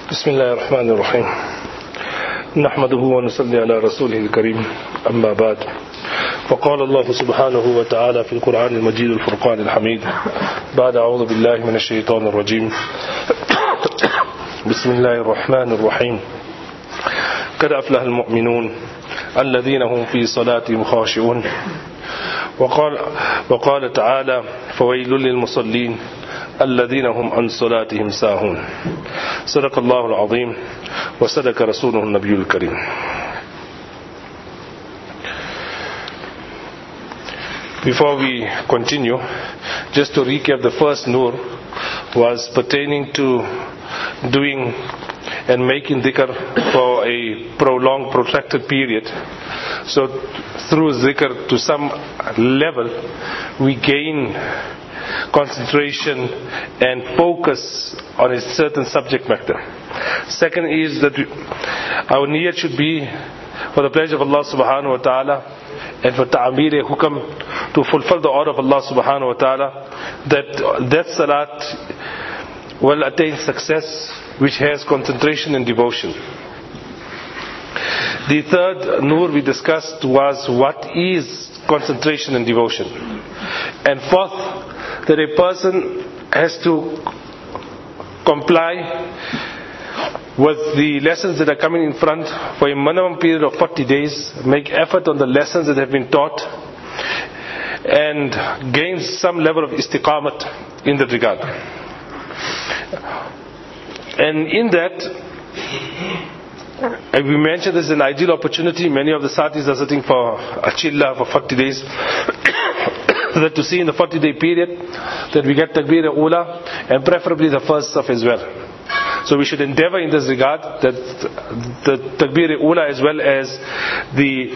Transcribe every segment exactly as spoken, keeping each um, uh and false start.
بسم الله الرحمن الرحيم نحمده ونصلي على رسوله الكريم أما بعد فقال الله سبحانه وتعالى في القرآن المجيد الفرقان الحميد بعد أعوذ بالله من الشيطان الرجيم بسم الله الرحمن الرحيم قد أفلح المؤمنون الذين هم في صلاتهم خاشعون وقال, وقال تعالى فويل للمصلين الذين هم عن صلاتهم ساهون صدق الله العظيم وصدق رسوله النبي الكريم. Before we continue, just to recap, the first nur was pertaining to doing and making dhikr for a prolonged, protracted period. So through dhikr to some level we gain concentration and focus on a certain subject matter. Second is that we, our niyyat should be for the pleasure of Allah subhanahu wa ta'ala and for ta'amir hukam, to fulfill the order of Allah subhanahu wa ta'ala, that that salat will attain success which has concentration and devotion. The third nur we discussed was what is concentration and devotion. And fourth, that a person has to comply with the lessons that are coming in front for a minimum period of forty days, make effort on the lessons that have been taught, and gain some level of istiqamat in that regard. And in that, as we mentioned, this is an ideal opportunity. Many of the satis are sitting for a chilla for forty days. That to see in the forty day period that we get takbir ula, and preferably the first saf as well. So we should endeavor in this regard that the takbir ula as well as the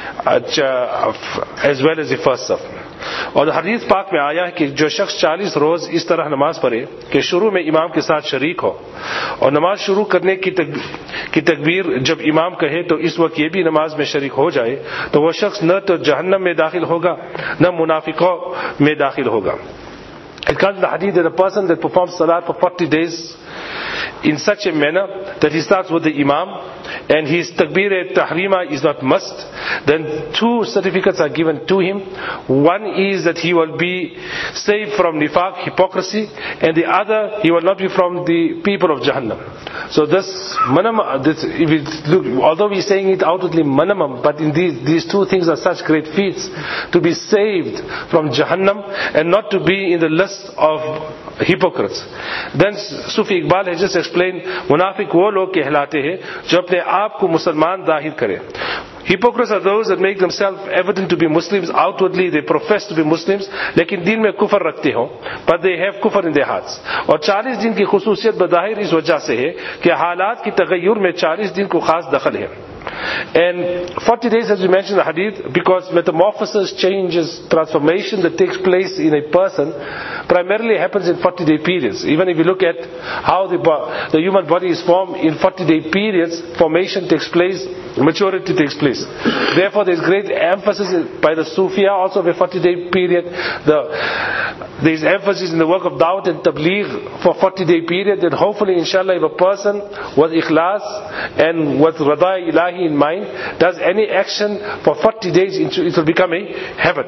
as well as the first saf. और हदीस पाक में आया है कि जो शख्स चालीस रोज इस तरह नमाज पढ़े कि शुरू में इमाम के साथ शरीक हो, और नमाज शुरू करने की की तकबीर जब इमाम कहे तो इस वक्त ये भी नमाज में शरीक हो जाए, तो वह शख्स न तो जहन्नम में दाखिल होगा न मुनाफिकों में दाखिल होगा. It comes in the hadith that a person that performs salat for forty days in such a manner that he starts with the imam and his takbir tahrima is not must, then two certificates are given to him. One is that he will be saved from nifaq, hypocrisy, and the other, he will not be from the people of Jahannam. So this minimum, this, if we look, although we're saying it outwardly minimum, but in these, these two things are such great feats, to be saved from Jahannam and not to be in the list of hypocrites. Then Sufi Iqbal has just explained, मुनाफिक वो लोग कहलाते हैं जो अपने आप को मुसलमान जाहिर करें. Hypocrites are those that make themselves evident to be Muslims. Outwardly they profess to be Muslims, लेकिन दिल में कुफर रखते हो, but they have kufr in their hearts. और चालीस दिन की खुसूसियत बज़ाहिर इस वजह से है कि हालात की तगय्युर में चालीस दिन को खास दखल है. And forty days, as we mentioned in the hadith, because metamorphosis, changes, transformation that takes place in a person primarily happens in forty day periods. Even if you look at how the, the human body is formed, in forty day periods, formation takes place, maturity takes place. Therefore there is great emphasis by the Sufia also of a forty day period. The, there is emphasis in the work of Dawat and Tabligh for forty day period, that hopefully inshallah if a person with ikhlas and with Rada Ilahi in mind does any action for forty days, it will become a habit.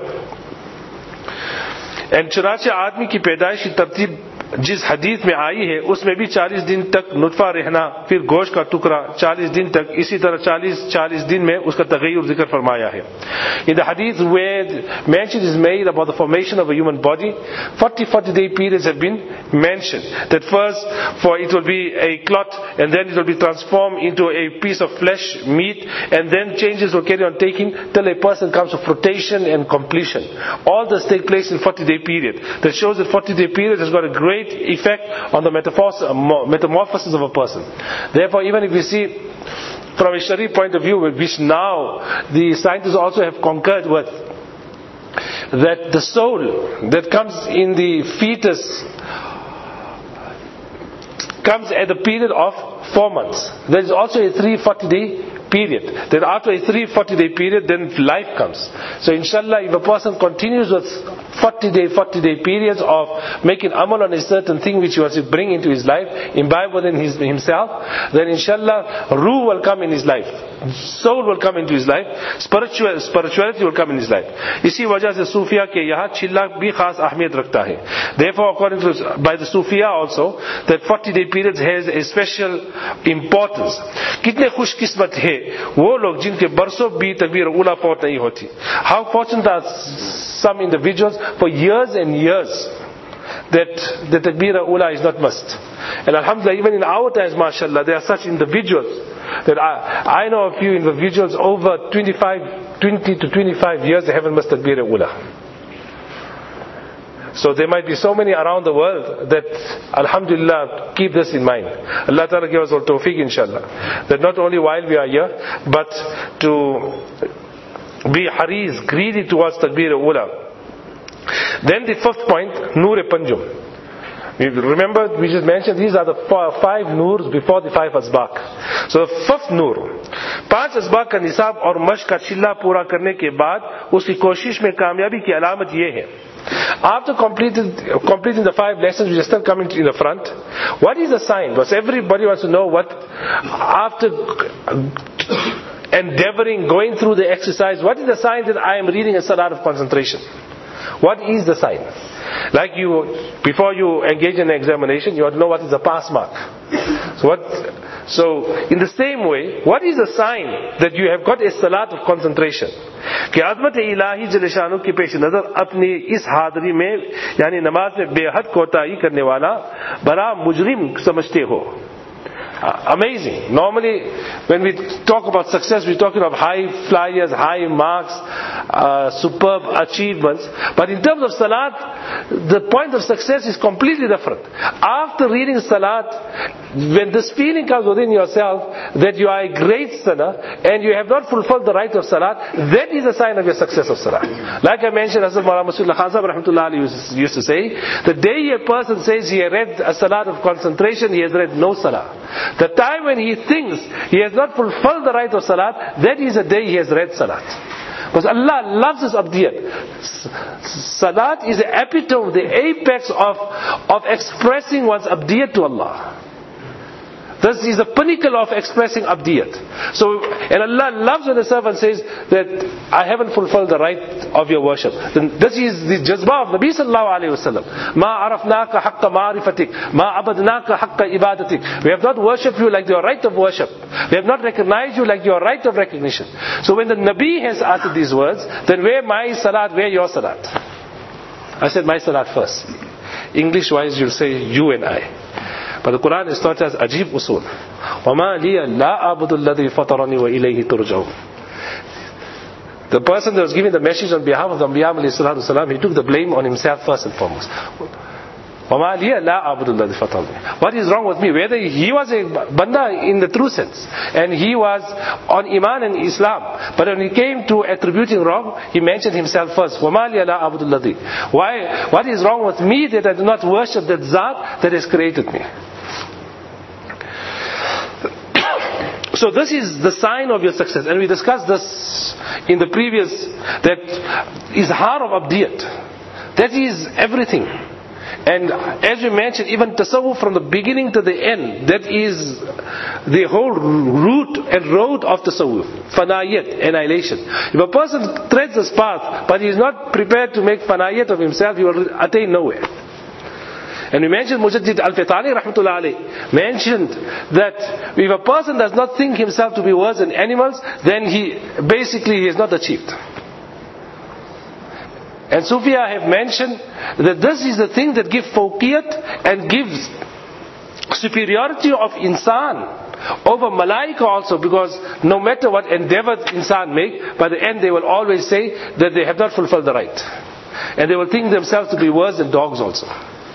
And चुनाचे आदमी की पैदाइशी तरतीब जिस हदीस में आई है उसमें भी चालीस दिन तक नुतफा रहना, फिर गोश्त का टुकड़ा चालीस दिन तक, इसी तरह चालीस चालीस दिन में उसका तगय्युर जिक्र फरमाया है. In the hadith where mention is made about the formation of a human body, forty forty day periods have been mentioned. That first, for it will be a clot, and then it will be transformed into a piece of flesh, meat, and then changes will carry on taking till a person comes to fruition and completion. All this take place in forty day period. That shows that forty day period has got a great effect on the metamorphosis of a person. Therefore, even if we see from a Shari point of view, which now the scientists also have concurred with, that the soul that comes in the fetus comes at the period of four months. There is also a three hundred forty day period. Then after a three hundred forty day period, then life comes. So inshallah, if a person continues with forty day, forty day periods of making amal on a certain thing which he wants to bring into his life, imbibe within his, himself, then inshallah, ruh will come in his life. Soul will come into his life. Spiritual, spirituality will come in his life. इसी वजह से सूफिया के यहाँ चिल्ला भी खास अहमियत रखता है. Therefore, according to by the Sufiya also, that forty day period has a special importance. कितने खुशकिस्मत है वो लोग जिनके बरसों भी तकबीर उला फौत नहीं होती. How fortunate are some individuals for years and years that the takbir ula is not must. And alhamdulillah, even in our times, mashallah, there are such individuals that I, I know a few individuals over twenty-five, twenty to twenty-five years they haven't must takbir ula. So there might be so many around the world that, alhamdulillah, keep this in mind. Allah Ta'ala give us all tawfiq, inshallah. That not only while we are here, but to be haris, greedy towards takbir ula. Then the fifth point, Nur-e-Panjum. Remember, we just mentioned these are the five Noors before the five Asbaq. So the fifth Noor, पांच asbaq का निसाब और मश्क का चिल्ला पूरा करने के बाद उसकी कोशिश में कामयाबी की अलामत ये है. After completing, completing the five lessons which are still coming in the front, what is the sign? Because everybody wants to know what, after endeavoring, going through the exercise, what is the sign that I am reading a salat of concentration? What is the sign? Like you, before you engage in an examination, you want to know what is the pass mark. So what, so in the same way, what is the sign that you have got a salat of concentration? कि अज़मत इलाही जल शानु की पेश नजर अपनी इस हादरी में यानी नमाज में बेहद कोताही करने वाला बड़ा मुजरिम समझते हो. Uh, amazing. Normally, when we talk about success, we're talking of high flyers, high marks, uh, superb achievements. But in terms of salat, the point of success is completely different. After reading salat, when this feeling comes within yourself that you are a great sinner and you have not fulfilled the right of salat, that is a sign of your success of salat. Like I mentioned, Hazrat Maulana Masudullah Khan Sahib rahmatullah alayhi used to say, the day a person says he has read a salat of concentration, he has read no salah. The time when he thinks he has not fulfilled the right of salat, that is the day he has read salat. Because Allah loves his abdiyat. Salat is the epitome, the apex of, of expressing one's abdiyat to Allah. This is the pinnacle of expressing abdiyat. So, and Allah loves when the servant says that I haven't fulfilled the right of your worship. Then this is the jazba of Nabi sallallahu alayhi wa sallam. Ma arafnaka haqqa ma'rifatik, ma abadnaka haqqa ibadatik. We have not worshipped you like your right of worship. We have not recognized you like your right of recognition. So when the Nabi has uttered these words, then where my salat, where your salat? I said my salat first. English wise you'll say you and I. But the Quran is taught as ajib usul. وَمَا لِيَ لَا أَعْبُدُ الَّذِي فَطَرَنِي وَإِلَيْهِ تُرْجَعُونَ. The person that was giving the message on behalf of the Anbiya alayhi salatu wasalam, he took the blame on himself first and foremost. وَمَا لِيَ لَا أَعْبُدُ الَّذِي فَطَرَنِي. What is wrong with me? Whether he was a banda in the true sense, and he was on Iman and Islam, but when he came to attributing wrong, he mentioned himself first. وَمَا لِيَ لَا أَعْبُدُ الَّذِي. Why? What is wrong with me that I do not worship that Zat that has created me? So this is the sign of your success, and we discussed this in the previous, that izhar of abdiyat, that is everything. And as we mentioned, even tasawwuf from the beginning to the end, that is the whole root and road of tasawwuf, fanayat, annihilation. If a person treads this path, but he is not prepared to make fanayat of himself, he will attain nowhere. And we mentioned Mujaddid Al-Fitani rahmatullah alayhi mentioned that if a person does not think himself to be worse than animals, then he basically he has not achieved. And Sufiya have mentioned that this is the thing that gives fawqiyat and gives superiority of insan over malaika also, because no matter what endeavor insan make, by the end they will always say that they have not fulfilled the right. And they will think themselves to be worse than dogs also.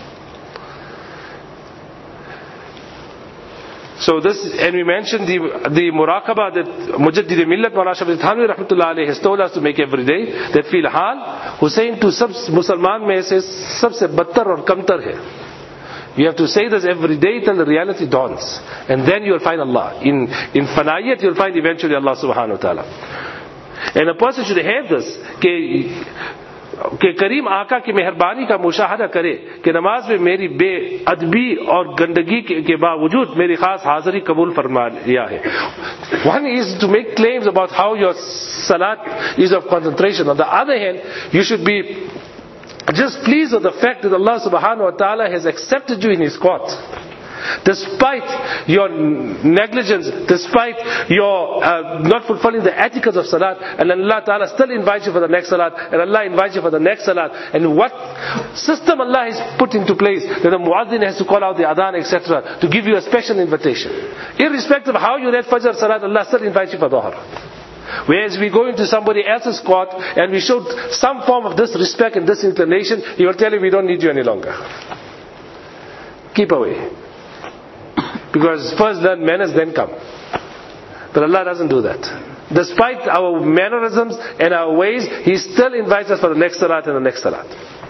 So this, and we mentioned the the muraqabah that Mujaddid Millat Maulana Shah Thanwi rahmatullah alayhi has told us to make every day, that fil hal Hussain to sab Musliman mein se sabse battar aur kamtar hai. You have to say this every day till the reality dawns, and then you will find Allah. In in fanayat you will find eventually Allah subhanahu wa ta'ala. And a person should have this, ke के करीम आका की मेहरबानी का मुशाहदा करे कि नमाज में मेरी बेअदबी और गंदगी के, के बावजूद मेरी खास हाजिरी कबूल फरमा लिया है. One is to make claims about how your salat is of concentration. On the other hand, you should be just pleased with the fact that Allah subhanahu wa ta'ala has accepted you in His court. Despite your negligence, despite your uh, not fulfilling the etiquettes of salat, and Allah Ta'ala still invites you for the next salat, and Allah invites you for the next salat, and what system Allah has put into place, that the muazzin has to call out the adhan, et cetera, to give you a special invitation. Irrespective of how you read Fajr salat, Allah still invites you for Dhuhr. Whereas we go into somebody else's court and we showed some form of disrespect and disinclination, He will tell you, we don't need you any longer. Keep away. Because first learn manners, then come. But Allah doesn't do that. Despite our mannerisms and our ways, He still invites us for the next salat and the next salat.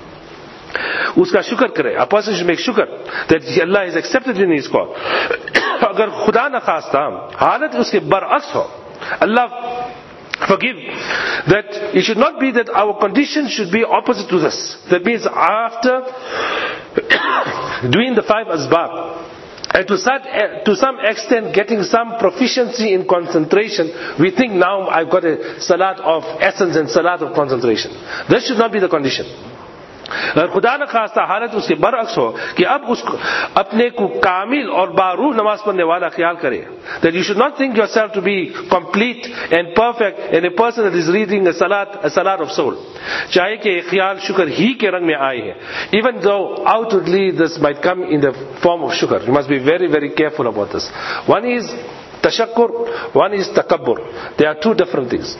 Uska shukr kare. A person should make shukr that Allah has accepted in His call. Agar khuda na khasta, halat uske bar'aks ho. Allah forgive. That it should not be that our condition should be opposite to this. That means after doing the five asbab, and to, such, to some extent getting some proficiency in concentration, we think now I've got a salat of essence and salat of concentration. This should not be the condition. अगर खुदा न खास्ता हालत उसके बरअक्स हो कि अब उसको अपने को कामिल और बारूह नमाज पढ़ने वाला ख्याल करे, that you should not think yourself to be complete and perfect and a person that is reading a salat, a salat of soul. चाहे कि ख्याल शुक्र ही के रंग में आए हैं, even though outwardly this might come in the form of shukr. You must be very very careful about this. One is tashakkur, one is takabbur. They are two different things.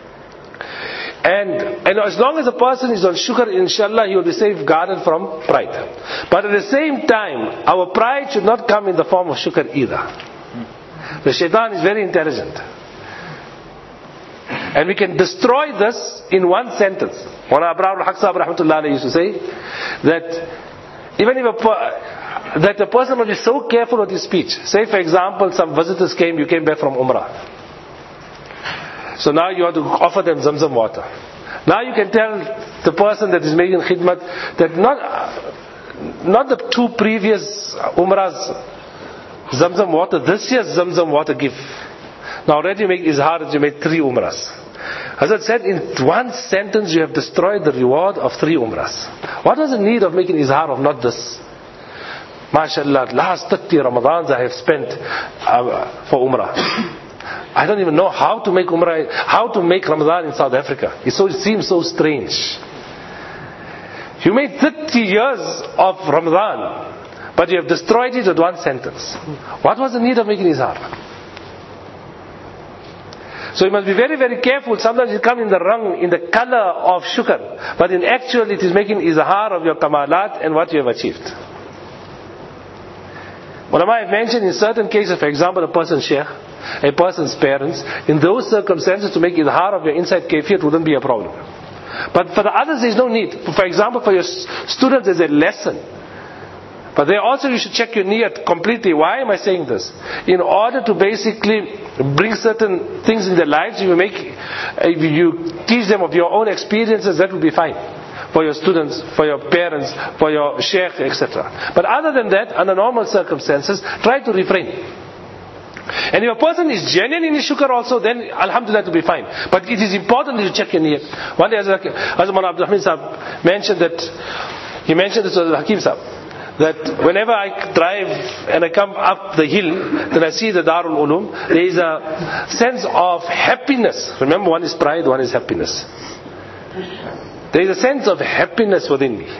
And, and as long as a person is on shukr, inshallah, he will be safeguarded from pride. But at the same time, our pride should not come in the form of shukr either. The shaitan is very intelligent. And we can destroy this in one sentence. Mawlana Abraham al-Haq rahmatullah alayhi used to say that even if a, that a person must be so careful with his speech. Say for example, some visitors came, you came back from Umrah. So now you have to offer them Zamzam water. Now you can tell the person that is making khidmat that not, not the two previous Umrahs Zamzam water, this year's Zamzam water give. Now already you make izhar that you made three Umrahs. Hazrat said, in one sentence you have destroyed the reward of three Umrahs. What was the need of making izhar of not this? MashaAllah, last thirty Ramadans I have spent uh, for Umrah. I don't even know how to make Umrah, how to make Ramadan in South Africa. It, so, it seems so strange. You made thirty years of Ramadan, but you have destroyed it with one sentence. What was the need of making izhar? So you must be very very careful. Sometimes you come in the rang, in the color of shukr, but in actual it is making izhar of your kamalat and what you have achieved. Ulama have mentioned in certain cases, for example, a person's sheikh, a person's parents, in those circumstances to make izhar of your inside kafiyat wouldn't be a problem. But for the others there is no need. For example, for your students there is a lesson. But there also you should check your niyat completely. Why am I saying this? In order to basically bring certain things in their lives, you make, if you teach them of your own experiences, that will be fine. For your students, for your parents, for your sheikh, et cetera. But other than that, under normal circumstances, try to refrain. And if a person is genuine in his shukr also, then alhamdulillah to be fine. But it is important that you check your niyat. One day Hazrat Mawlana Abdul Hamid Sahab mentioned that, he mentioned this to Hakim Sahab, that whenever I drive and I come up the hill, then I see the Darul Ulum, there is a sense of happiness. Remember, one is pride, one is happiness. There is a sense of happiness within me.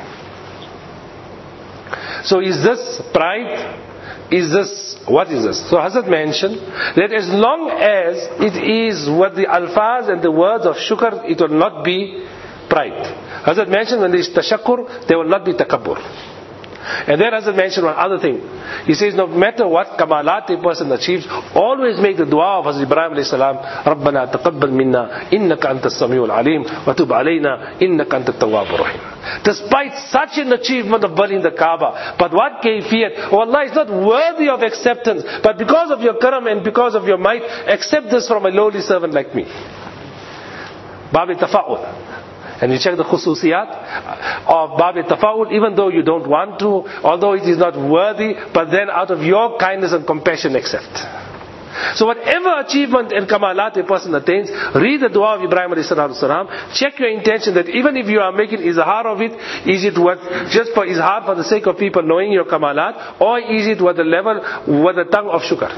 So is this pride? Is this, what is this? So Hazrat mentioned that as long as it is with the alfaz and the words of shukr, it will not be pride. Hazrat mentioned when there is tashakkur, there will not be takabbur. And then Hazrat mentioned one other thing. He says no matter what kamalat a person achieves, always make the dua of Hazrat Ibrahim alayhi salam, Rabbana taqabbal minna, innaka antas samiul alim, wa tub alayna, innaka antat tawwabur rahim. Despite such an achievement of building the Kaaba, but what kayfiyat? Oh Allah is not worthy of acceptance, but because of your karam and because of your might, accept this from a lowly servant like me. Babi tafa'ul. And you check the khususiyat of Bab al-Tafa'ul, even though you don't want to, although it is not worthy, but then out of your kindness and compassion accept. So whatever achievement and kamalat a person attains, read the dua of Ibrahim alayhi salatu salam, check your intention that even if you are making izhar of it, is it what, just for izhar for the sake of people knowing your kamalat, or is it with the level, with the tongue of shukr?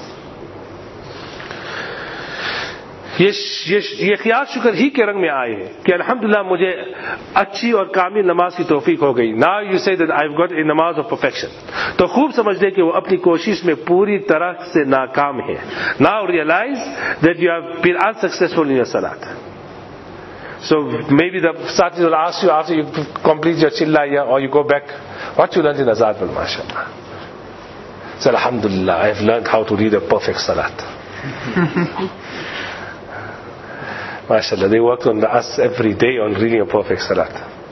ये ये ख्याल शुक्र ही के रंग में आए हैं कि अल्हम्दुलिल्लाह मुझे अच्छी और कामिल नमाज की तौफीक हो गई. Now you say that I've got a namaz of perfection. तो खूब समझ ले कि वो अपनी कोशिश में पूरी तरह से नाकाम है. Now realize that you have been unsuccessful in your salat. So maybe the Satis will ask you after you complete your chillaya or you go back, what you learned in Azad al mashallah. So alhamdulillah, I have learned how to read a perfect salat. MashaAllah, they worked on us every day on reading a perfect salat.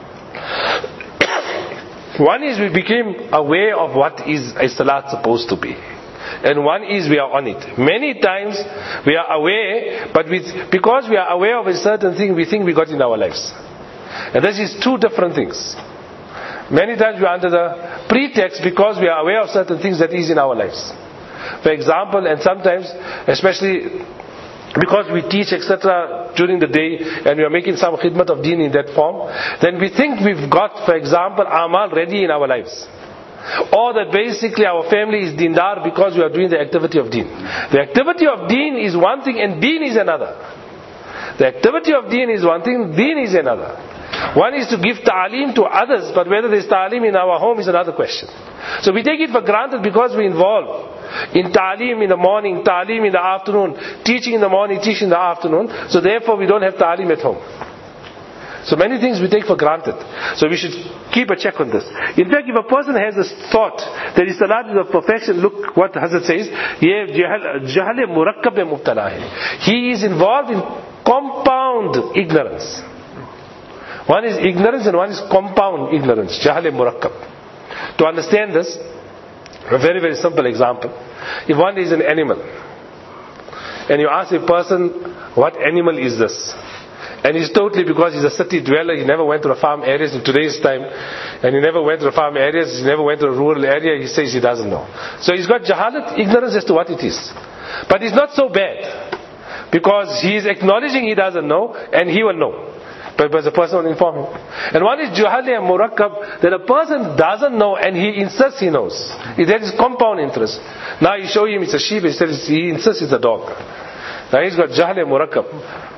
One is we became aware of what is a salat supposed to be. And one is we are on it. Many times we are aware, but we, because we are aware of a certain thing, we think we got in our lives. And this is two different things. Many times we are under the pretext because we are aware of certain things that is in our lives. For example, and sometimes, especially because we teach et cetera during the day and we are making some khidmat of deen in that form, then we think we've got, for example, amal ready in our lives. Or that basically our family is dindar because we are doing the activity of deen. The activity of deen is one thing and deen is another. The activity of deen is one thing, deen is another. One is to give ta'aleem to others, but whether there is ta'aleem in our home is another question. So we take it for granted because we involve in ta'aleem in the morning, ta'aleem in the afternoon, teaching in the morning, teaching in the afternoon. So therefore we don't have ta'aleem at home. So many things we take for granted. So we should keep a check on this. In fact, if a person has this thought that his salat is of perfection, look what Hazrat says, ye jahl murakkab mein mubtala hai. He is involved in compound ignorance. One is ignorance and one is compound ignorance. Jahl murakkab. To understand this, a very very simple example. If one is an animal, and you ask a person, what animal is this? And he's totally, because he's a city dweller, he never went to the farm areas in today's time, and he never went to the farm areas, he never went to a rural area, he says he doesn't know. So he's got jahalat, ignorance as to what it is. But it's not so bad, because he is acknowledging he doesn't know, and he will know. But, but the person will inform him. And one is juhali and murakkab, that a person doesn't know and he insists he knows. That is compound interest. Now you show him it's a sheep, he says he insists it's a dog. Now he's got juhali and murakkab.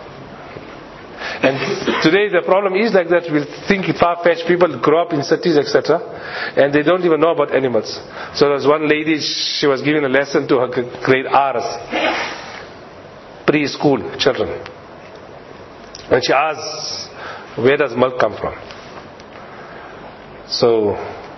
And today the problem is like that. We think far-fetched people grow up in cities, et cetera, and they don't even know about animals. So there was one lady, she was giving a lesson to her grade R's, preschool children. And she asked, where does milk come from? So,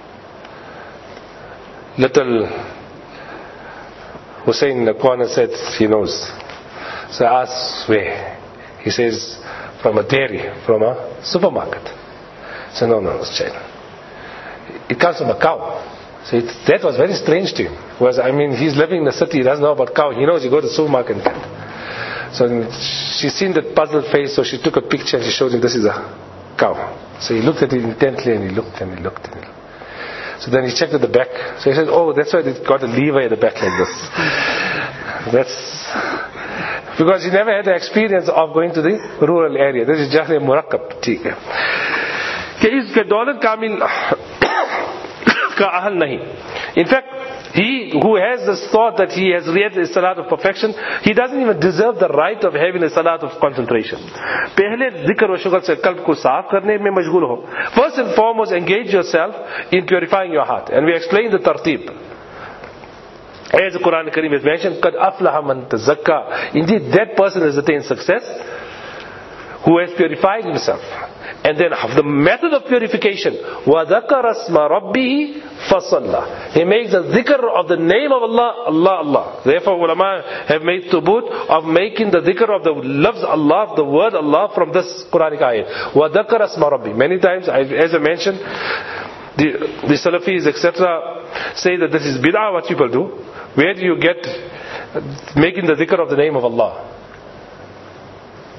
little Hussein in the corner said he knows. So I asked, where? He says, from a dairy, from a supermarket. So no, no, it's child. It comes from a cow. So it, that was very strange to him. Because, I mean, he's living in the city, he doesn't know about cow. He knows you go to the supermarket and get. So she seen that puzzled face, so she took a picture and she showed him this is a cow. So he looked at it intently and he looked and he looked and he looked. So then he checked at the back. So he said, oh, that's why it got a lever at the back like this. That's because he never had the experience of going to the rural area. This is jahl murakkab. ठीक है कि इसके दौलत कामिल का अहल नहीं. In fact, he who has this thought that he has read a salat of perfection, he doesn't even deserve the right of having a salat of concentration. पहले जिक्र व शुक्र से कल्ब को साफ करने में मशगूल हो. First and foremost, engage yourself in purifying your heart. And we explain the tartib. As the Quran Kareem has mentioned, قَدْ أَفْلَحَ مَنْ تَزَكَّى. Indeed, that person has attained success who has purified himself. And then the method of purification, وَذَكَرَ اسْمَ رَبِّهِ فَصَلَّى. He makes a dhikr of the name of Allah, Allah, Allah. Therefore, ulama have made thubut of making the dhikr of the loves Allah, the word Allah from this Quranic ayat. وَذَكَرَ اسْمَ رَبِّهِ. Many times, as I mentioned, the, the Salafis, et cetera, say that this is bid'ah, what people do. Where do you get making the dhikr of the name of Allah?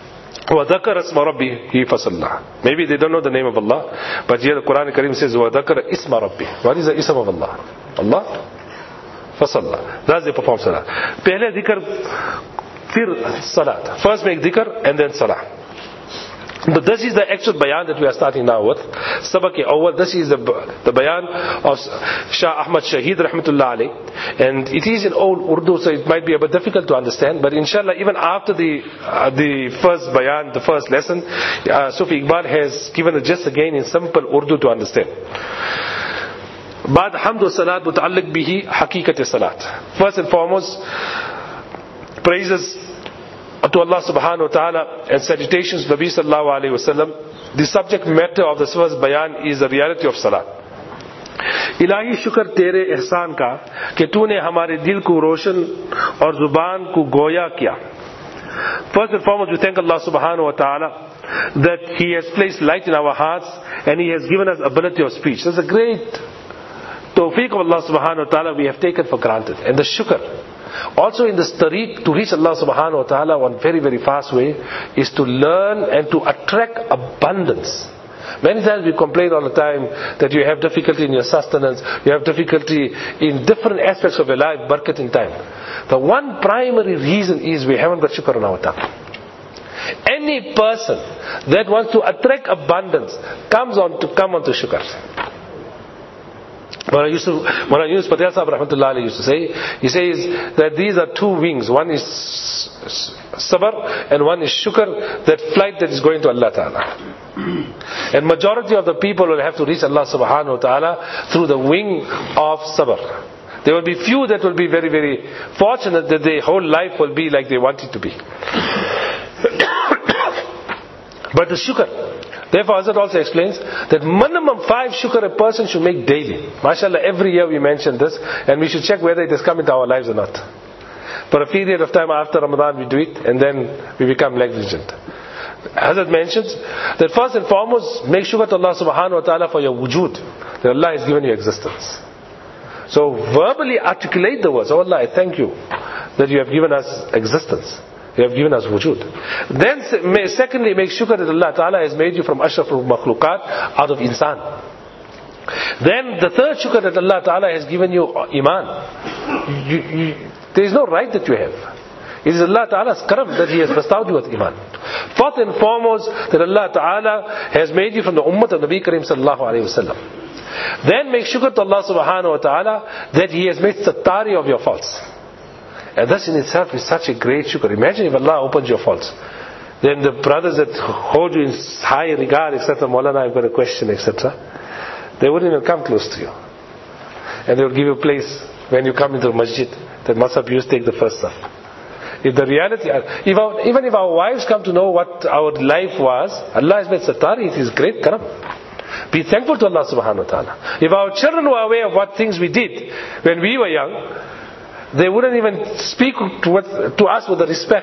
وَذَكَرَ اسْمَ رَبِّهِ فَصَلَّى. Maybe they don't know the name of Allah, but here the Quran Kareem says وَذَكَرَ اسْمَ رَبِّهِ. What is the ism of Allah? Allah? فَصَلَّى. That's the perform salah. Pehle dhikr, fir salat. First make dhikr and then salah. But this is the actual bayan that we are starting now with. Sabak e awwal, this is the, the bayan of Shah Ahmad Shaheed rahmatullah alayh. And it is in old Urdu, so it might be a bit difficult to understand. But inshallah, even after the uh, the first bayan, the first lesson, uh, Sufi Iqbal has given it just again in simple Urdu to understand. Ba'd hamd wa salat muta'alliq bihi haqiqat salat. First and foremost, praises to Allah subhanahu wa ta'ala and salutations to Nabi sallallahu alayhi wa sallam. The subject matter of this first bayan is the reality of salat. Ilahi shukr tere ihsan ka कि तूने हमारे दिल को रोशन और जुबान को गोया किया. First and foremost, we thank Allah subhanahu wa ta'ala that He has placed light in our hearts and He has given us ability of speech. That's a great tawfiq of Allah subhanahu wa ta'ala we have taken for granted. And the shukr. Also in this tariq to reach Allah subhanahu wa ta'ala, one very very fast way is to learn and to attract abundance. Many times we complain all the time that you have difficulty in your sustenance, you have difficulty in different aspects of your life, barakat in time. The one primary reason is we haven't got shukr on our tongue. Any person that wants to attract abundance comes on to come on to shukr. Mullah Yusuf, Mullah Yunus Patel Sahib rahmatullah alayhi used to say, he says that these are two wings. One is sabr and one is shukr, that flight that is going to Allah Ta'ala. And majority of the people will have to reach Allah subhanahu wa ta'ala through the wing of sabr. There will be few that will be very very fortunate that their whole life will be like they want it to be. But the shukr, therefore Hazrat also explains that minimum five shukr a person should make daily. MashaAllah, every year we mention this and we should check whether it has come into our lives or not. For a period of time after Ramadan we do it and then we become negligent. Hazrat mentions that first and foremost, make shukr to Allah subhanahu wa ta'ala for your wujud, that Allah has given you existence. So verbally articulate the words, oh Allah, I thank you that you have given us existence. You have given us wujud. Then secondly, make shukr that Allah Ta'ala has made you from ashraful makhluqat, out of insan. Then the third shukr that Allah Ta'ala has given you iman. You, you, there is no right that you have. It is Allah Ta'ala's karam that He has bestowed you with iman. Fourth and foremost, that Allah Ta'ala has made you from the ummah of Nabi Kareem sallallahu alayhi wa sallam. Then make shukr to Allah subhanahu wa ta'ala that He has made sattari of your faults. And this in itself is such a great shukr. Imagine if Allah opens your faults. Then the brothers that hold you in high regard, et cetera, Maulana, I've got a question, et cetera, they wouldn't even come close to you. And they will give you a place when you come into the masjid that must have used to take the first stuff. If the reality, if our, even if our wives come to know what our life was, Allah has made sattari, it is great karam. Be thankful to Allah subhanahu wa ta'ala. If our children were aware of what things we did when we were young, they wouldn't even speak to, what, to us with the respect.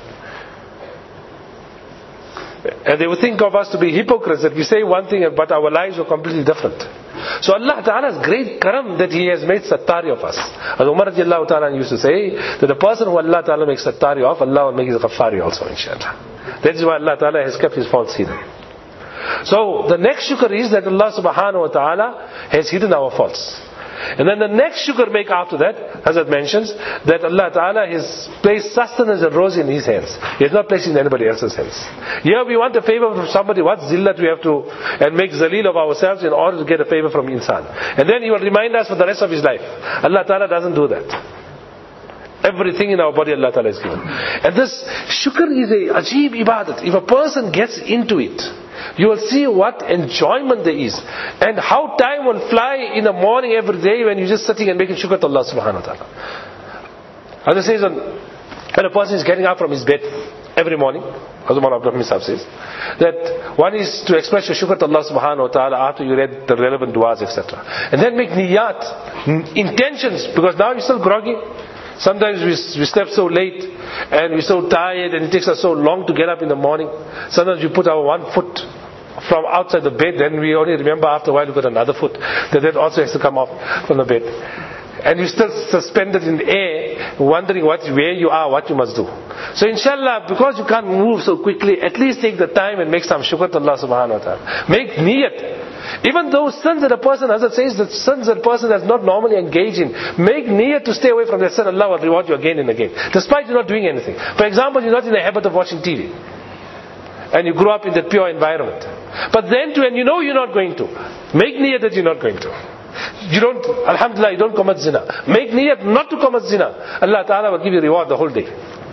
And they would think of us to be hypocrites, that we say one thing but our lives are completely different. So Allah Ta'ala's great karam that He has made sattari of us. As Umar radiallahu ta'ala used to say, that the person who Allah Ta'ala makes sattari of, Allah will make his ghaffari also, inshallah. That is why Allah Ta'ala has kept His faults hidden. So the next shukr is that Allah subhanahu wa ta'ala has hidden our faults. And then the next shukr make after that, Hazrat mentions, that Allah Ta'ala has placed sustenance and rose in His hands. He has not placed it in anybody else's hands. Here we want a favor from somebody, what zillat we have to, and make zaleel of ourselves in order to get a favor from insan. And then He will remind us for the rest of His life. Allah Ta'ala doesn't do that. Everything in our body Allah Ta'ala has given. And this shukr is a ajeeb ibadat. If a person gets into it, you will see what enjoyment there is. And how time will fly in the morning every day when you're just sitting and making shukr to Allah subhanahu wa ta'ala. As it says, when a person is getting up from his bed every morning, as Umar Abdul Hamid says, that one is to express your shukr to Allah subhanahu wa ta'ala after you read the relevant du'as, et cetera. And then make niyat, intentions, because now you're still groggy. Sometimes we, we slept so late and we're so tired and it takes us so long to get up in the morning. Sometimes we put our one foot from outside the bed, then we only remember after a while we've got another foot that that also has to come off from the bed. and you're still suspended in the air, wondering what, where you are, what you must do. So inshallah, because you can't move so quickly, at least take the time and make some shukr to Allah subhanahu wa ta'ala. Make niyat. Even those sins that a person, Hazrat says, that sins that a person does not normally engage in, make niyat to stay away from that sin. Allah will reward you again and again, despite you not doing anything. For example, you're not in the habit of watching T V, and you grew up in that pure environment. But then too, and you know you're not going to, make niyat that you're not going to. You don't, alhamdulillah, you don't commit zina. Make niyat not to commit zina. Allah Ta'ala will give you reward the whole day.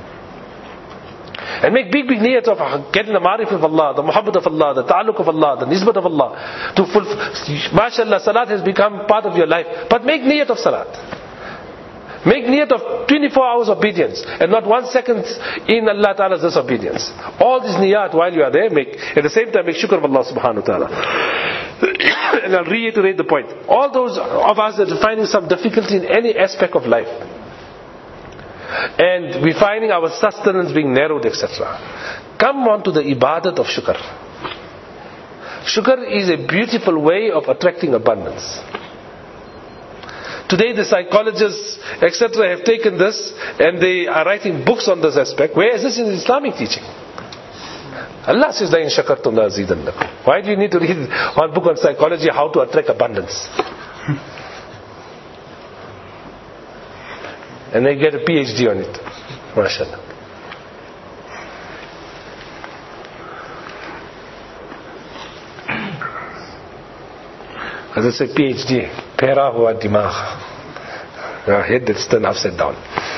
And make big, big niyat of getting the marif of Allah, the muhabbat of Allah, the ta'alluq of Allah, the nisbat of Allah. To fulfill, mashallah, salat has become part of your life. But make niyat of salat. Make niyat of twenty-four hours obedience and not one second in Allah Ta'ala's disobedience. All these niyat while you are there, make, at the same time make shukr of Allah subhanahu wa ta'ala. And I'll reiterate the point. All those of us that are finding some difficulty in any aspect of life, and we're finding our sustenance being narrowed, et cetera, come on to the ibadat of shukr. Shukr is a beautiful way of attracting abundance. Today the psychologists, et cetera, have taken this and they are writing books on this aspect. Where is this in Islamic teaching? Allah says, لَإِن شَكَرْتُمْ لَأَزِيدَنَّكُمْ. Why do you need to read one book on psychology, how to attract abundance? And they get a PhD on it. MashaAllah. As I say, PhD, Pera hua dimagh. Your head that's turned upside down.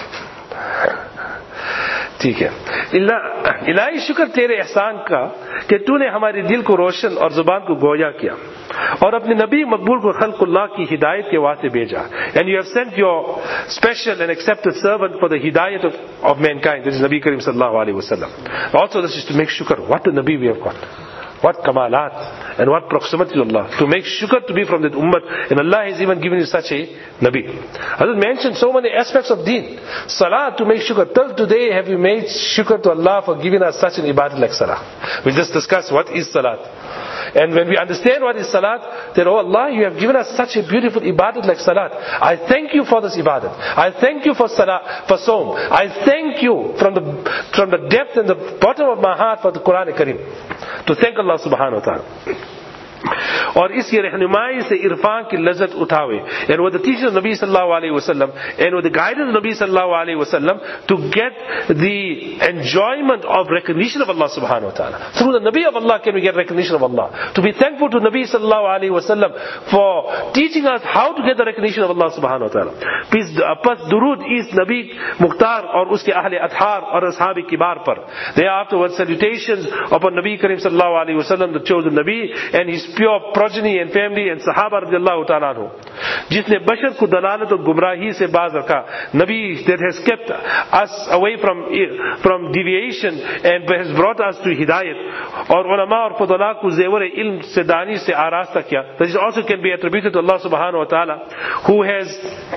ठीक है. इलाही शुक्र तेरे एहसान का कि तूने हमारे दिल को रोशन और जुबान को गोया किया और अपने नबी मकबूल को खल्कुल्लाह की हिदायत के वास्ते भेजा. And you have sent your special and accepted servant for the hidayat of, of mankind. This is Nabi Karim sallallahu alaihi wasallam. Also, this is to make shukr. What a Nabi we have got. What kamalat and what proximity to Allah. To make shukr to be from that ummah. And Allah has even given you such a Nabi. Allah mentioned so many aspects of deen. Salah to make shukr. Till today have you made shukr to Allah for giving us such an ibadat like salah. We just discussed what is salat. And when we understand what is salat, then, oh Allah, you have given us such a beautiful ibadat like salat. I thank you for this ibadat. I thank you for salat, for Sawm. I thank you from the from the depth and the bottom of my heart for the Quran Kareem. To thank Allah subhanahu wa ta'ala. और इसकी रहनुमाई से इरफान की लज्जत उठावे. And with the teaching of Nabi sallallahu alayhi wa sallam, and with the guidance of Nabi sallallahu alayhi wa sallam, to get the enjoyment of recognition of Allah subhanahu wa ta'ala. Through the Nabi of Allah can we get recognition of Allah. To be thankful to Nabi sallallahu alayhi wa sallam for teaching us how to get the recognition of Allah subhanahu wa ta'ala. Peace, pas durud is Nabi Mukhtar और उसके अहले अथहार और ashab किबार पर. Thereafter salutations upon Nabi Karim sallallahu alayhi wa sallam, the chosen Nabi, and his pure progeny and family and Sahaba radiallahu ta'ala anhu. जिसने बशर को दलालत और गुमराही से बाज रखा. Nabi that has kept us away from from deviation and has brought us to hidayat. और उलमा और फुदला को ज़ेवर इल्म से दानी से आरास्ता किया. This also can be attributed to Allah subhanahu wa ta'ala, who has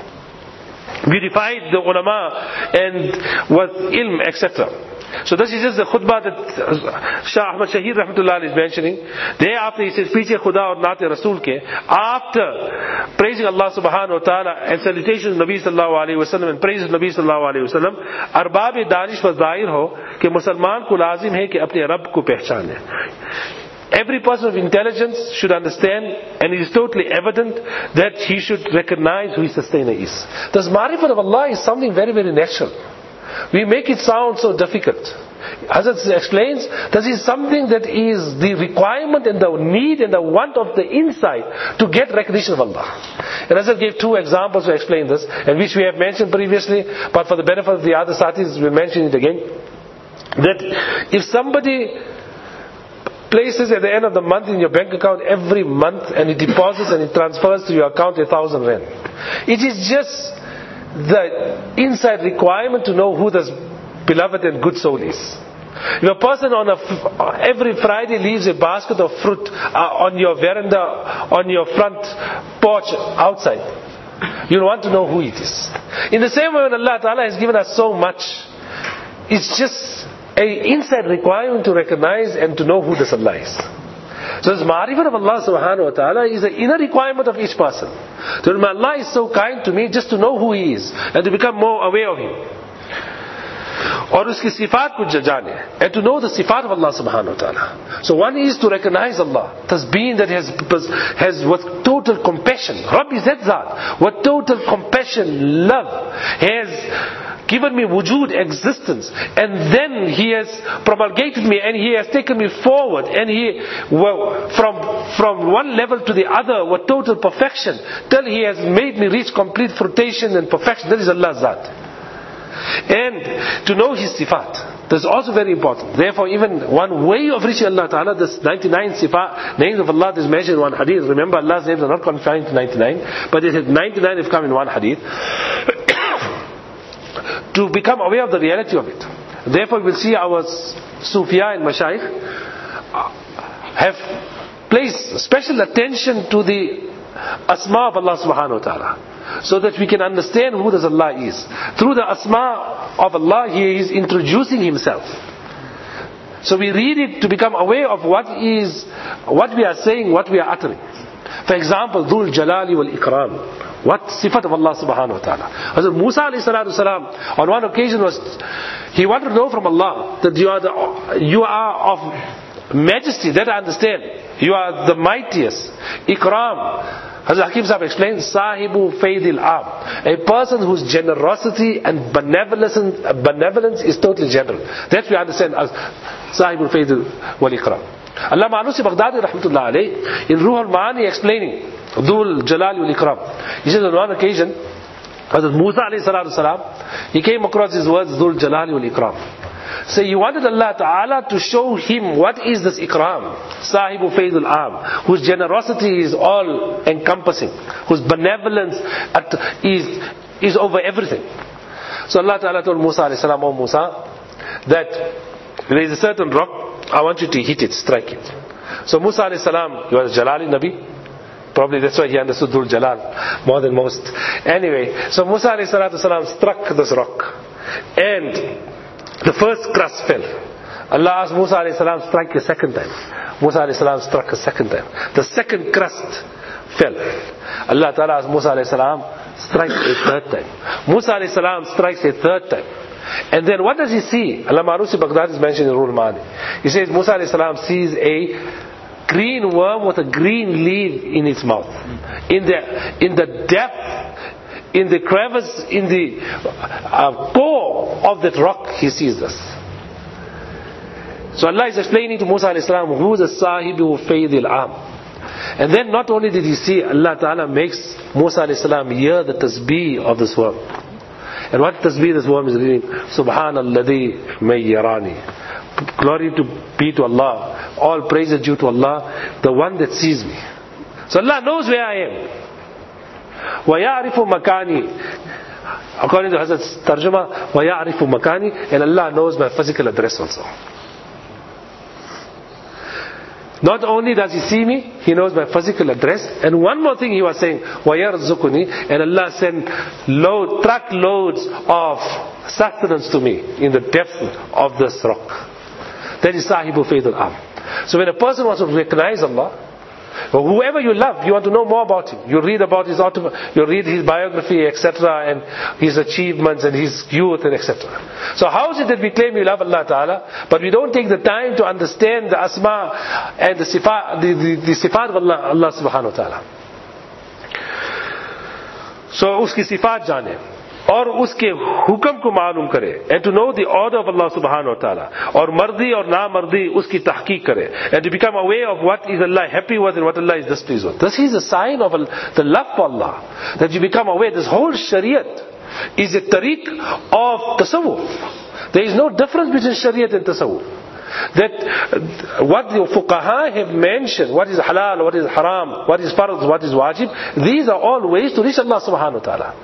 beautified the ulama and with ilm, et cetera. So this is just the khutbah that Shah Ahmad Shahid Rahmatullah is mentioning. Thereafter he says, Piche Khuda aur Naate Rasool ke, after praising Allah subhanahu wa ta'ala and salutations Nabi sallallahu alayhi wa sallam and praises Nabi sallallahu alayhi wa sallam, arbab danish wa zahir ho कि मुसलमान को लाजिम है कि अपने रब को पहचाने. Every person of intelligence should understand, and it is totally evident that he should recognize who his sustainer is. This marifat of Allah is something very, very natural. We make it sound so difficult. Hazrat explains, this is something that is the requirement and the need and the want of the inside to get recognition of Allah. And Hazrat gave two examples to explain this, and which we have mentioned previously, but for the benefit of the other satis, we'll mention it again. That if somebody places at the end of the month in your bank account every month, and it deposits and it transfers to your account a thousand rand, it is just the inside requirement to know who this beloved and good soul is. If a person on a, every Friday leaves a basket of fruit uh, on your veranda, on your front porch outside, you want to know who it is. In the same way, when Allah Ta'ala has given us so much, it's just an inside requirement to recognize and to know who this Allah is. So this ma'rifat of Allah subhanahu wa ta'ala is an inner requirement of each person. So Allah is so kind to me just to know who He is and to become more aware of Him. Or uski sifat ko jane, and to know the sifat of Allah subhanahu wa ta'ala. So one is to recognize Allah, tasbih that has, has with total compassion. Rabbi Zat, with total compassion, love, has given me wujud, existence, and then He has promulgated me and He has taken me forward, and He, well, from, from one level to the other with total perfection, till He has made me reach complete fruition and perfection. That is Allah's Zat. And to know His sifat, that's also very important. Therefore, even one way of reaching Allah Ta'ala, this ninety-nine sifat, names of Allah is mentioned in one hadith. Remember, Allah's names are not confined to ninety-nine, but it has ninety-nine have come in one hadith. To become aware of the reality of it. Therefore, we'll see our Sufiya and Mashayikh have placed special attention to the Asma of Allah subhanahu wa ta'ala, so that we can understand who this Allah is. Through the Asma of Allah, He is introducing Himself. So we read it to become aware of what is, what we are saying, what we are uttering. For example, Dhul Jalali wal Ikram. What sifat of Allah subhanahu wa ta'ala. Hazrat Musa alayhi salatu salam, on one occasion was, he wanted to know from Allah that you are the, you are of majesty, that I understand. You are the mightiest. Ikram. Hazrat Hakim Sahib explains, Sahibu Faydil Am. A person whose generosity and benevolence, benevolence is totally general. That we understand as Sahibu Faydil wal Ikram. Allah Ma'anusi Baghdadi rahmatullah alayhi, in Ruh al-Ma'ani explaining Dhul Jalali wal Ikram. He says on one occasion, Hazrat Musa alayhi salatu salam, he came across his words, Dhul Jalali wal Ikram. So he wanted Allah Ta'ala to show him what is this Ikram, Sahibu Faydul Am, whose generosity is all encompassing, whose benevolence is, is over everything. So Allah Ta'ala told Musa alayhi salam, O Musa, that there is a certain rock, I want you to hit it, strike it. So Musa alayhi salam, he was Jalali Nabi. Probably that's why he understood Dhul Jalal more than most. Anyway, so Musa alayhi salatu salam struck this rock, and the first crust fell. Allah asked Musa alayhi salam, strike a second time. Musa alayhi salam struck a second time. The second crust fell. Allah Ta'ala asked Musa alayhi salam, strike a third time. Musa alayhi salam strikes a third time. And then what does he see? Allah Ma'arusi Baghdadi is mentioned in Ruh al-Ma'ani. He says Musa alayhi salam sees a green worm with a green leaf in its mouth. In the, in the depth, in the crevice, in the uh, core of that rock, he sees this. So Allah is explaining to Musa alayhi salam, who is the Sahibu Faydil Am. And then not only did he see, Allah Ta'ala makes Musa alayhi salam hear the tasbih of this worm. And what tasbih this worm is reading? Subhanalladhi mayyarani. Glory to be to Allah. All praise is due to Allah, the one that sees me. So Allah knows where I am. وَيَعْرِفُ مَكَانِي. According to Hazrat's Tarjuma, وَيَعْرِفُ مَكَانِي. And Allah knows my physical address also. Not only does He see me, He knows my physical address. And one more thing He was saying, وَيَرْزُقُنِي. And Allah sent load, truck loads of sustenance to me in the depth of this rock. That is Sahibu Faydul Am. So when a person wants to recognize Allah, or whoever you love, you want to know more about him. You read about his auto, you read his biography, et cetera, and his achievements and his youth, and et cetera. So how is it that we claim we love Allah Ta'ala, but we don't take the time to understand the asma and the sifat, the, the, the sifat of Allah, Allah Subhanahu wa Ta'ala. So uski sifat jane. और उसके हुक्म को मालूम करे, and to know the order of Allah subhanahu wa ta'ala, और मर्दी और ना मर्दी उसकी तहकीक करे, and to become aware of what is Allah happy with and what Allah is displeased with. This is a sign of the love for Allah, that you become aware. This whole shariat is a tariq of tasawwuf. There is no difference between shariat and tasawwuf. That what the fuqaha have mentioned, what is halal, what is haram, what is farz, what is wajib, these are all ways to reach Allah subhanahu wa ta'ala.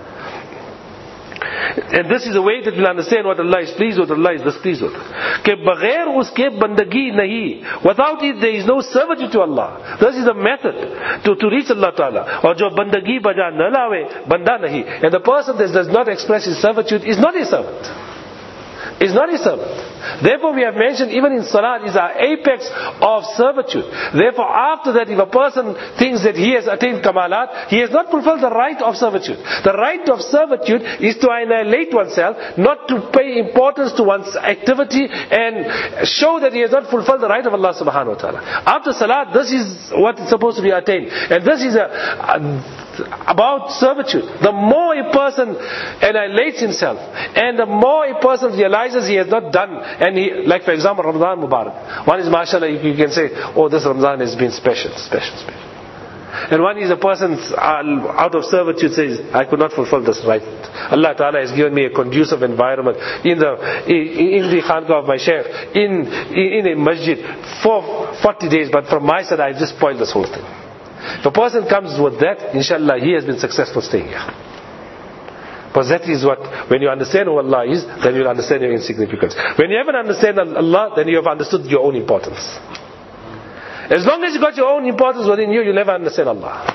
And this is the way that we'll understand what Allah is pleased with, Allah is displeased with. Ke baghair uske bandagi nahi. Without it there is no servitude to Allah. This is the method to, to reach Allah Ta'ala. Or jo bandagi baja na lawe, banda nahi. And the person that does not express his servitude is not a servant. is not his servant. Therefore we have mentioned even in salat is our apex of servitude. Therefore after that, if a person thinks that he has attained kamalat, he has not fulfilled the right of servitude. The right of servitude is to annihilate oneself, not to pay importance to one's activity and show that he has not fulfilled the right of Allah subhanahu wa ta'ala. After salat, this is what is supposed to be attained. And this is a, a about servitude. The more a person annihilates himself, and the more a person realizes he has not done, and he, like for example Ramadan Mubarak, one is mashallah, you, you can say, oh, this Ramadan has been special, special, special. And one is a person uh, out of servitude says, I could not fulfill this right. Allah Ta'ala has given me a conducive environment in the in, in the khanqah of my shaykh, in, in in a masjid for forty days, but from my side I just spoiled this whole thing. If a person comes with that, inshallah, he has been successful staying here. Because that is what, when you understand who Allah is, then you'll understand your insignificance. When you haven't understand Allah, then you have understood your own importance. As long as you got your own importance within you, you'll never understand Allah.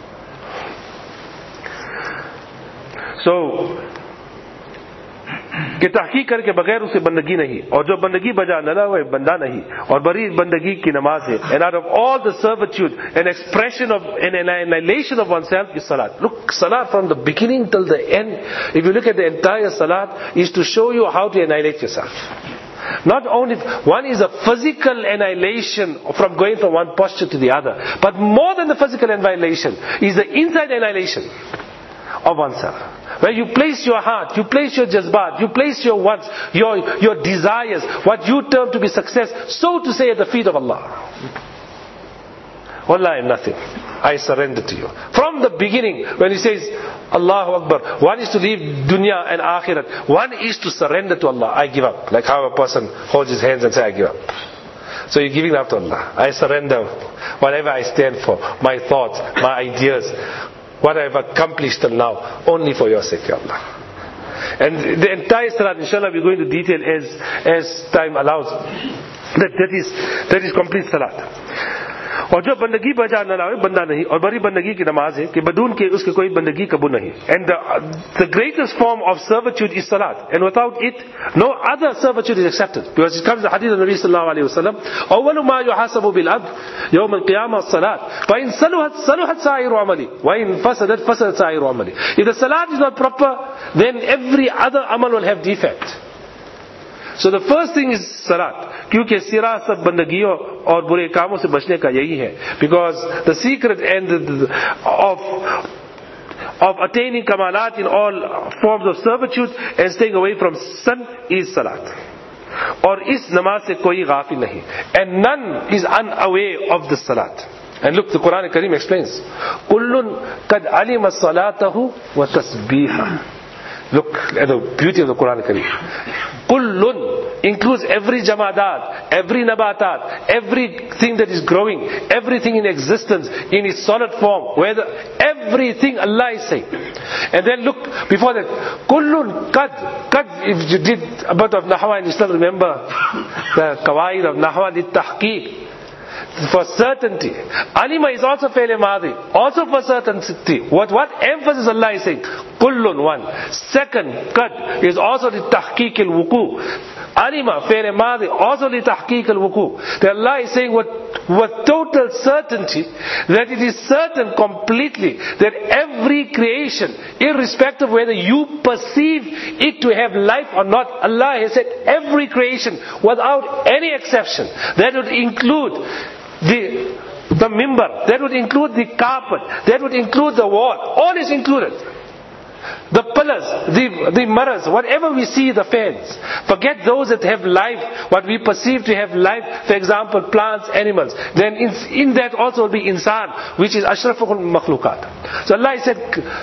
So, कि तहकीक करके बगैर उसे बंदगी नहीं, और जो बंदगी बजा न लाए बंदा नहीं, और बड़ी बंदगी की नमाज है. And out of all the servitude, an expression of an annihilation of oneself is salat. Look, salat from the beginning till the end, if you look at the entire salat, is to show you how to annihilate yourself. Not only, one is a physical annihilation from going from one posture to the other, but more than the physical annihilation is the inside annihilation of oneself. Where you place your heart, you place your jazbat, you place your wants, your, your desires, what you term to be success, so to say, at the feet of Allah. Wallah, I am nothing. I surrender to you. From the beginning, when he says, Allahu Akbar, one is to leave dunya and akhirat. One is to surrender to Allah. I give up. Like how a person holds his hands and says, I give up. So you're giving up to Allah. I surrender whatever I stand for, my thoughts, my ideas, what I have accomplished till now, only for your sake, Ya Allah. And the entire salat, inshallah, we're going to detail as as time allows. That that is that is complete salat. और जो बंदगी बजा न लाए बंदा नहीं, और बड़ी बंदगी की नमाज है कि बदून के उसके कोई बंदगी कबूल नहीं. And the, the greatest form of servitude is salat, and without it no other servitude is accepted, because it comes in the hadith of Nabi sallallahu alaihi wasallam, أول ما يحاسب بالعبد يوم القيامة الصلاة فإن صلحت صلحت سائر عمله وإن فسدت فسدت سائر عمله. If the salat is not proper, then every other amal will have defect. So the first thing is salat. क्योंकि सिरा सब बंदगियों और बुरे कामों से बचने का यही है. Because the secret and the, the, of of attaining kamalat in all forms of servitude and staying away from sin is salat. और इस नमाज से कोई गाफिल नहीं. And none is unaware of the salat. And look, the Quran Kareem explains, كُلٌّ قَدْ عَلِمَ صَلَاتَهُ وَتَسْبِيحًا. Look at the beauty of the Quran Kareem. Kullun includes every jamadat, every nabatat, everything that is growing, everything in existence in its solid form, whether everything Allah is saying. And then look before that, kullun qad, qad, if you did a bit of nahwa and you still remember the qawaid of nahwa lit tahqiq, for certainty. Alima is also fail madi, also for certainty. What what emphasis Allah is saying? Kullun, one. Second, qad is also the tahqiq al wuku. Alima, fail madi, also the tahqiq al wuku. That Allah is saying with, with total certainty that it is certain completely that every creation, irrespective of whether you perceive it to have life or not, Allah has said every creation without any exception. That would include the the mimbar, that would include the carpet, that would include the wall, all is included. The pillars, the, the mirrors, whatever we see, the fans. Forget those that have life, what we perceive to have life, for example, plants, animals. Then in, in that also will be insan, which is ashraful makhlukat. So Allah said,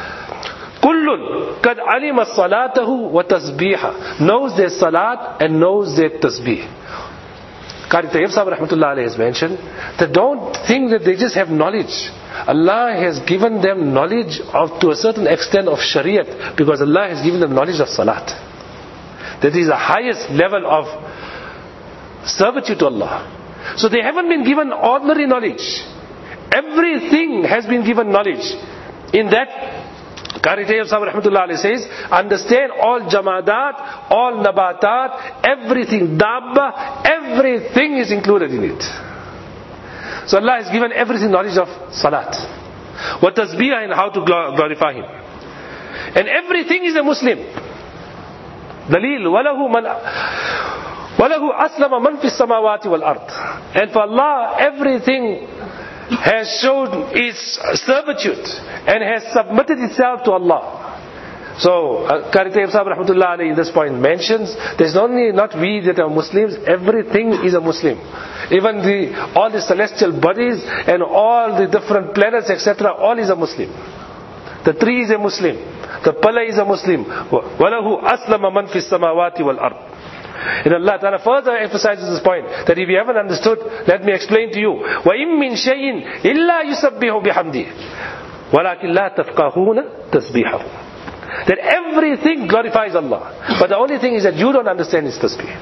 Kullun kad alima salatahu wa tasbiha. Knows their salat and knows their tasbih. Qari Tayyib Sahib Rahmatullah Alayhi has mentioned that don't think that they just have knowledge. Allah has given them knowledge of, to a certain extent, of Shariat, because Allah has given them knowledge of Salat. That is the highest level of servitude to Allah. So they haven't been given ordinary knowledge. Everything has been given knowledge. In that Qari Tayyib Sahib Rahmatullah Alayhi says, understand all jamadat, all nabatat, everything, dabba, everything is included in it. So Allah has given everything knowledge of salat, what tasbih and how to glorify Him. And everything is a Muslim. Dalil, walahu man, walahu aslama man fis samawati wal ard. And for Allah, everything has shown its servitude and has submitted itself to Allah. So, Qari Tayyib Sahib Rahmatullah Alayhi in this point mentions, there's only not we that are Muslims, everything is a Muslim. Even the, all the celestial bodies and all the different planets, et cetera, all is a Muslim. The tree is a Muslim. The pillar is a Muslim. وَلَهُ أَسْلَمَ مَنْ فِي السَّمَاوَاتِ وَالْأَرْضِ. And Allah Ta'ala further emphasizes this point, that if you haven't understood, let me explain to you. وَإِن مِّن شَيْءٍ إِلَّا يُسَبِّحُ بِحَمْدِهِ وَلَكِنْ لَا تَفْقَهُونَ تَسْبِيحَهُ. That everything glorifies Allah. But the only thing is that you don't understand His tasbih.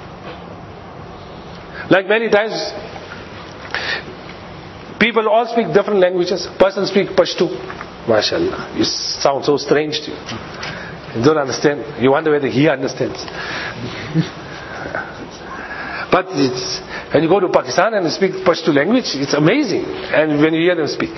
Like many times, people all speak different languages. Person speak Pashto. MashaAllah. You sound so strange to you. You don't understand. You wonder whether he understands. But it's, when you go to Pakistan and speak Pashto language, it's amazing. And when you hear them speak.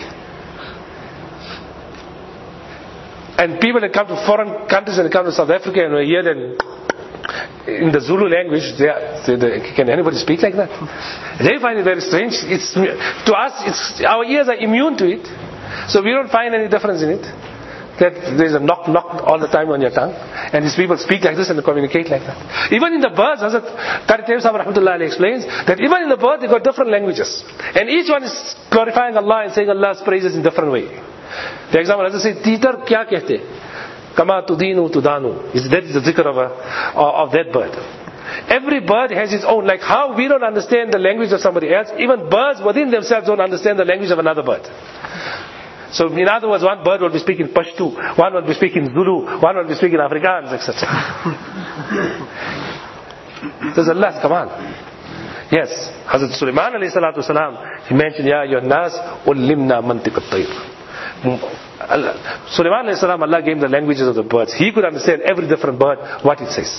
And people that come to foreign countries and come to South Africa and we hear them in the Zulu language, they are, they, they, can anybody speak like that? They find it very strange. It's, to us, it's, our ears are immune to it. So we don't find any difference in it. That there's a knock knock all the time on your tongue. And these people speak like this and they communicate like that. Even in the birds, Hazrat Qari Tayyib Sahib Rahmatullah Alayhi explains that even in the bird they got different languages. And each one is glorifying Allah and saying Allah's praises in different way. For example, as I say, Titar kya kehte? Kama tudinu tudanu. Is that the zikr of, a, of that bird. Every bird has its own. Like how we don't understand the language of somebody else, even birds within themselves don't understand the language of another bird. So in other words, one bird will be speaking Pashto, one will be speaking Zulu, one will be speaking Afrikaans, et cetera. This is Allah's command. Yes, Hazrat Sulaiman alayhi salatu wasalam, he mentioned, Ya ayyuhan nas, ullimna mantiq at-tayr. Sulaiman alayhi salam, Allah gave him the languages of the birds. He could understand every different bird, what it says.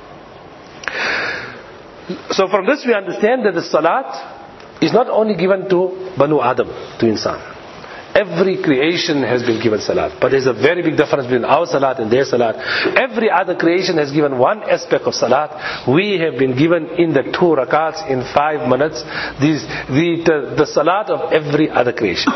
So from this we understand that the salat is not only given to Banu Adam, to insan. Every creation has been given salat. But there's a very big difference between our salat and their salat. Every other creation has given one aspect of salat. We have been given in the two rakats in five minutes. These, the, the, the salat of every other creation.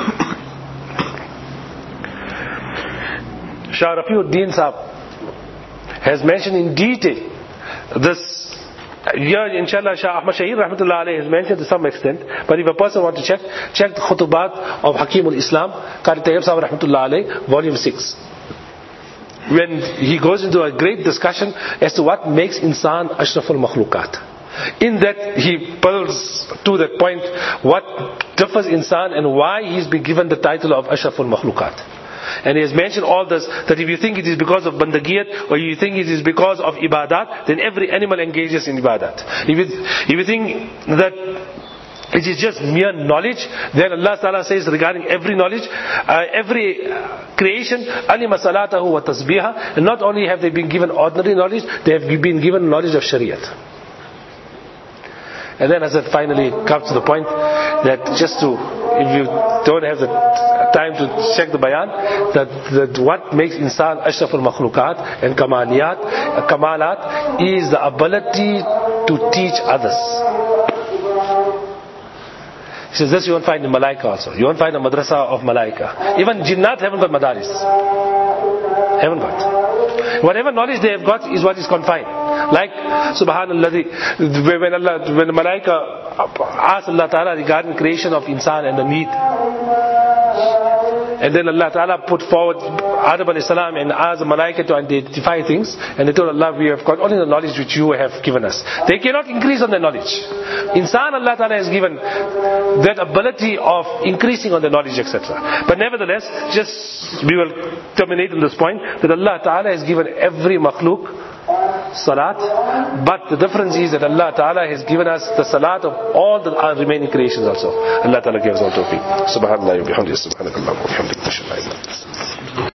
Shah Rafiuddin Sahib has mentioned in detail this. Here, inshallah, Shah Ahmad Shahir Rahmatullah Alayhi has mentioned to some extent. But if a person wants to check, check the Khutubat of Hakimul Islam, Qari Tayyib Sahib Rahmatullah Alayhi, volume six. When he goes into a great discussion as to what makes insan ashraful makhlukat. In that he pulls to that point what differs insan and why he's been given the title of ashraful makhlukat. And he has mentioned all this, that if you think it is because of bandagiyat or you think it is because of ibadat, then every animal engages in ibadat. If you, if you think that it is just mere knowledge, then Allah Ta'ala says regarding every knowledge, uh, every creation, alima salatahu wa tasbiha, and not only have they been given ordinary knowledge, they have been given knowledge of shariat. And then as it finally comes to the point that just to, if you don't have the time to check the bayan, that, that what makes insan ashraful makhlukat and kamaliyat, kamalat is the ability to teach others. He says this you won't find in Malaika also. You won't find a madrasa of Malaika. Even jinnat haven't got madaris. Haven't got. Whatever knowledge they have got is what is confined. Like Subhanallah, when Allah, when the Malaika asked Allah Ta'ala regarding creation of insan and the need. And then Allah Ta'ala put forward Adam alayhi salam and asked the Malaika to identify things. And they told Allah, we have got only the knowledge which you have given us. They cannot increase on their knowledge. Insan, Allah Ta'ala has given that ability of increasing on the knowledge, et cetera. But nevertheless, just we will terminate on this point, that Allah Ta'ala has given every makhluk salat, but the difference is that Allah Ta'ala has given us the salat of all the remaining creations also. Allah Ta'ala gives all tawfiq. Subhanallah wa bihamdihi, subhanakallah wa bihamdihi.